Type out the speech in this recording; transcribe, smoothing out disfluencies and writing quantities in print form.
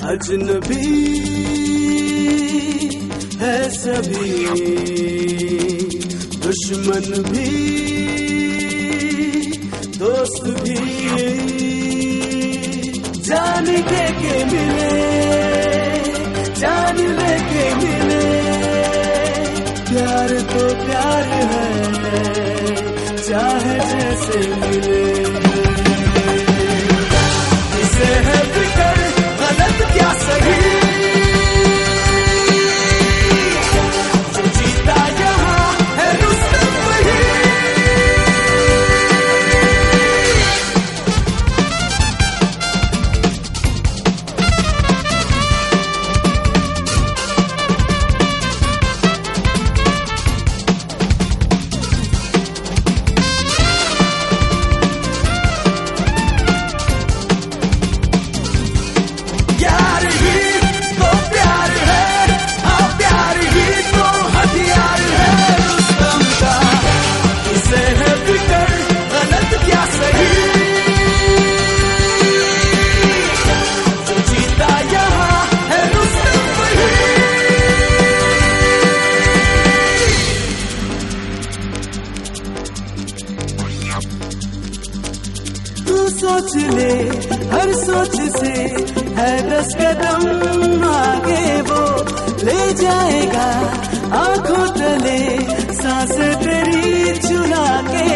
अजनबी है सभी, दुश्मन भी दोस्त भी, जान के मिले, जान लेके मिले। प्यार तो प्यार है, चाहे जैसे मिले। इसे है फिकर, गलत क्या सही, जो जीता यहाँ है रुस्तम वही। सोच ले हर सोच से है 10 कदम आगे, वो ले जाएगा आंखों तले सांस तेरी चुरा के।